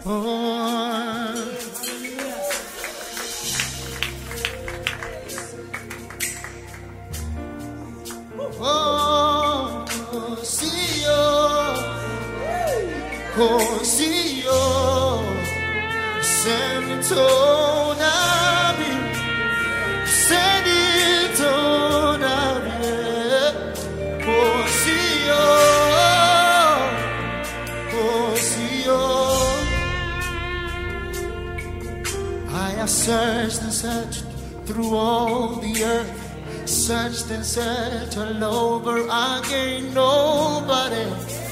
Searched and searched through all the earth, searched and searched all over again. Nobody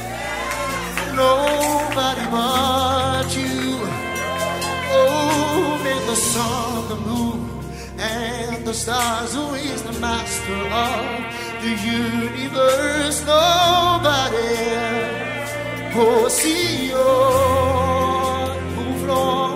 but you. Oh, made the sun, the moon, and the stars. Who is the master of the universe? Nobody. Oh, see you move on.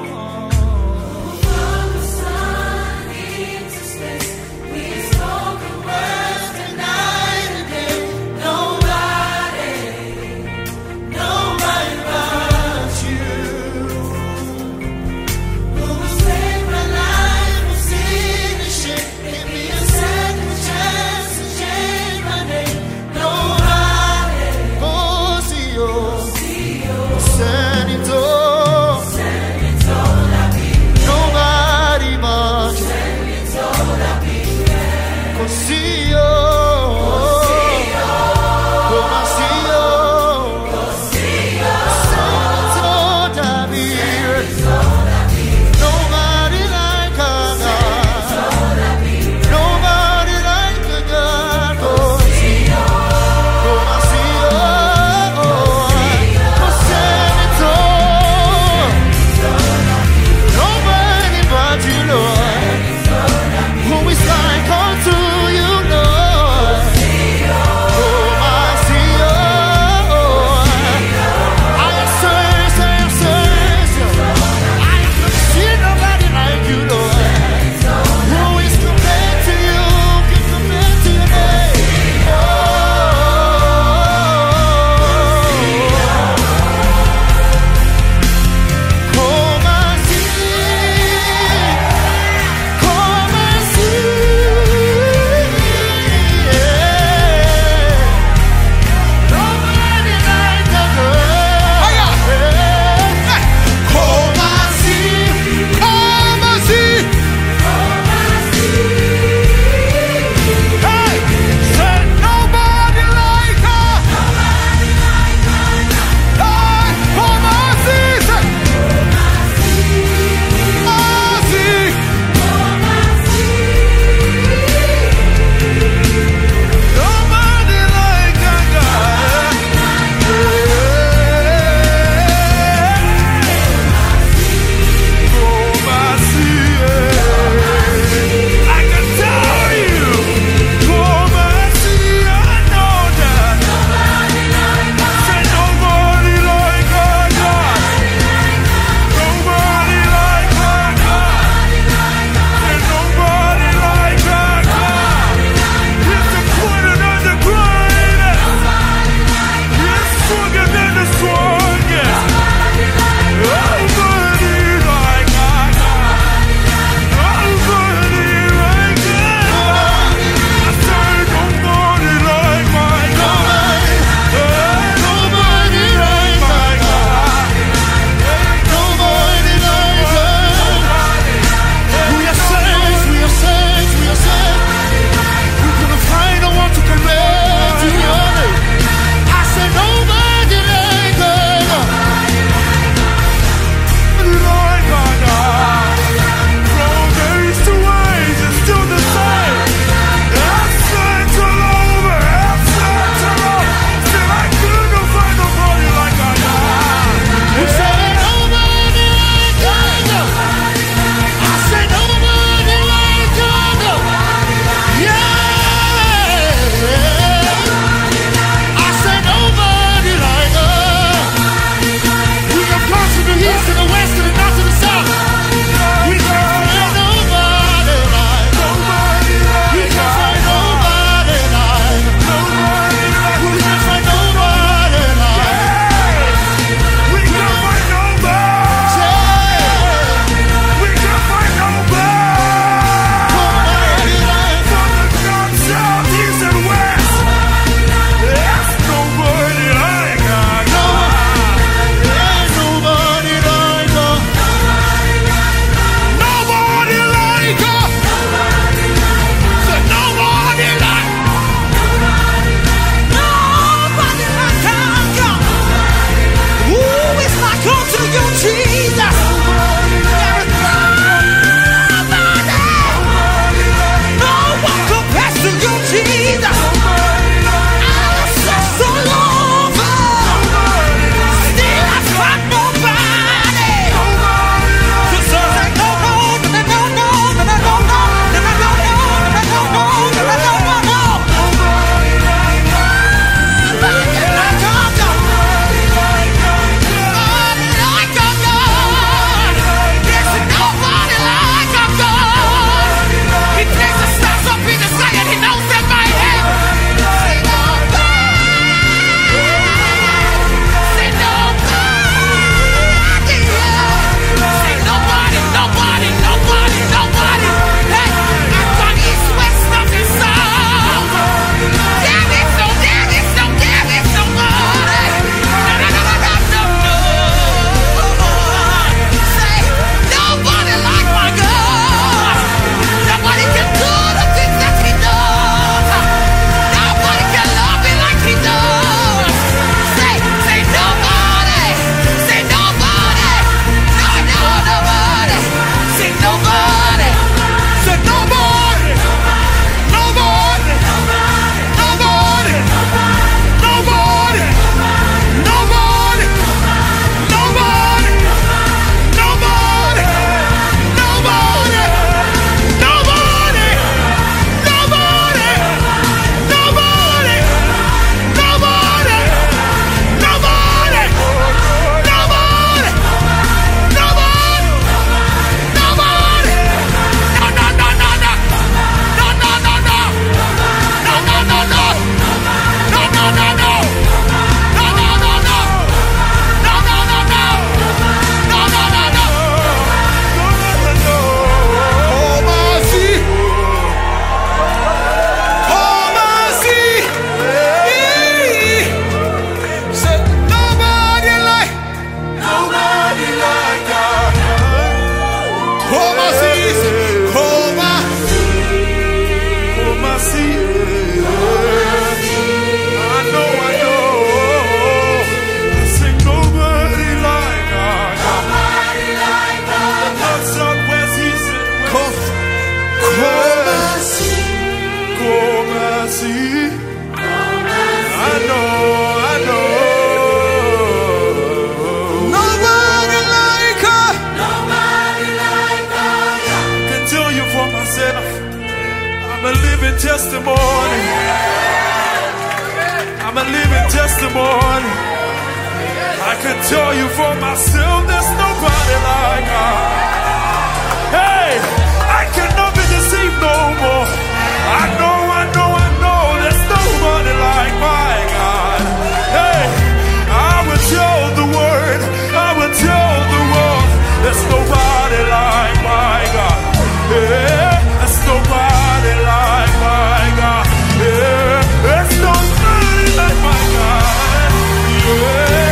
Sunny living testimony. I'm a living testimony. I can tell you for myself, there's nobody like God. Hey, I cannot be deceived no more. I know, there's nobody like my God. Hey, I will tell the word, I will tell the world, there's nobody like my God. Yeah, there's nobody like my God. Yeah, there's nobody like my God. Yeah.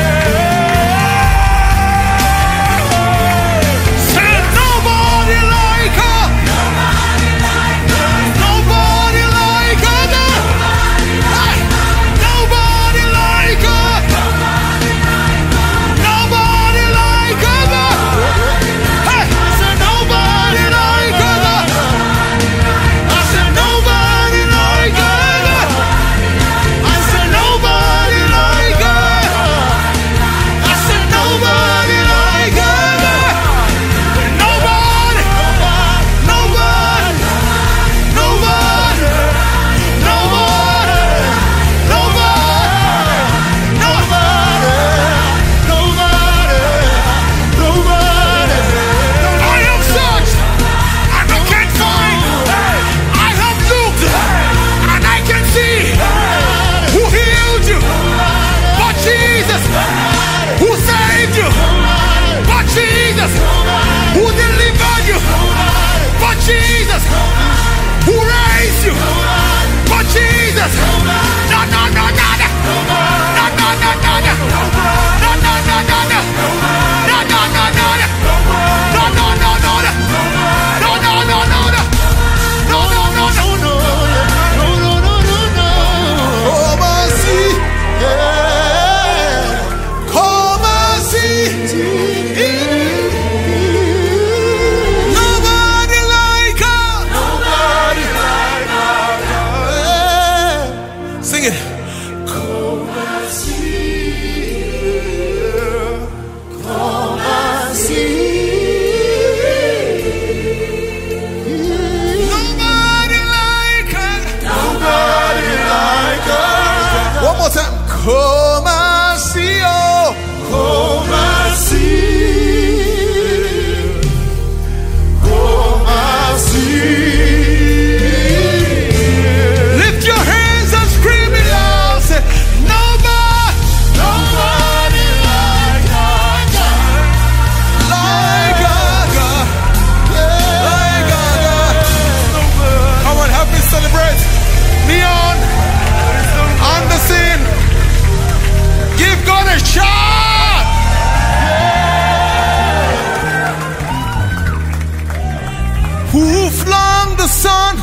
Who flung the sun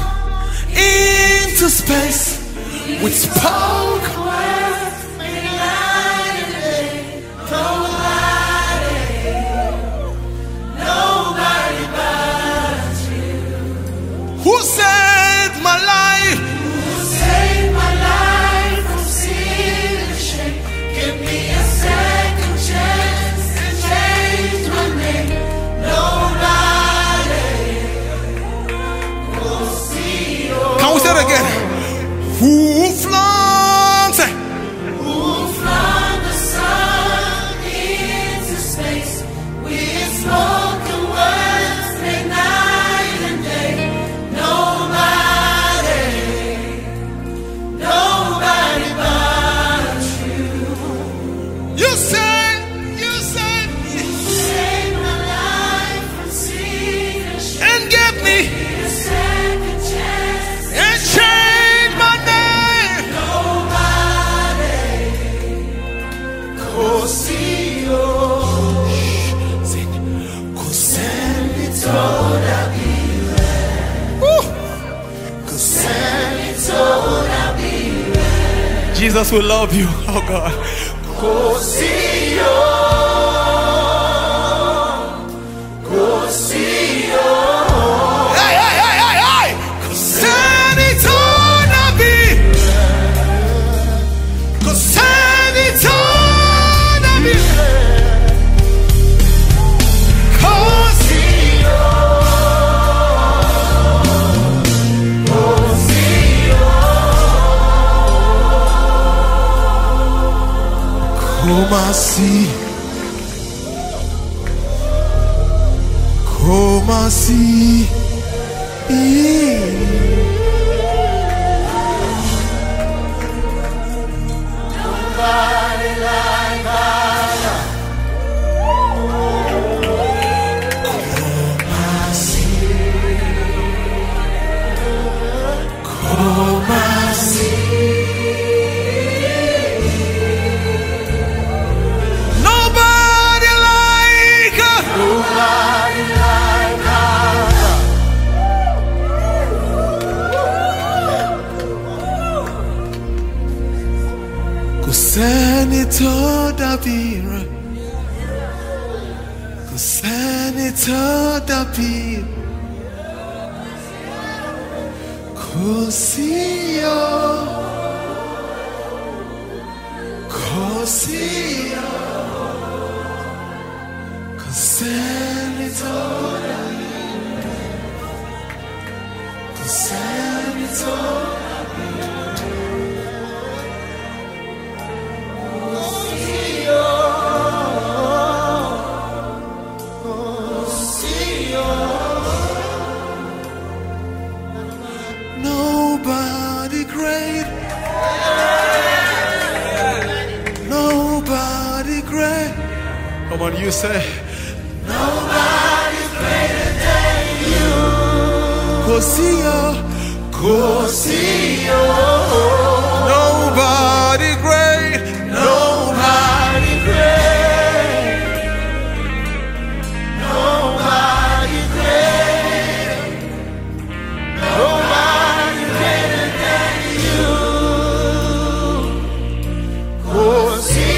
into space with spoke words made light and day. Nobody but you. Who saved my life? Who saved my life from sin and shame? Give me a second chance and change my name. Nobody. Can we say it again? Who flung the sun into space with spoken words made night and day? Nobody but you. You saved my life from sin and gave me a second chance and change my name. Nobody così cos'è toda vile. Cos'è toda vile. Jesus will love you, oh God. Così Kumasi, nobody like Allah. Kumasi, nobody like Allah. Kò sẹ́ni tó dàbí rẹ̀, kò sẹ́ni tó dàbí rẹ̀, kò sí o, kò sí o, kò sẹ́ni tó dàbí rẹ̀, kò sẹ́ni tó dàbí rẹ̀. Nobody great, nobody great. Come on, you say, nobody greater than you. Cosio, Cosio. Nobody great, nobody great, nobody great, nobody greater than you. Cosio.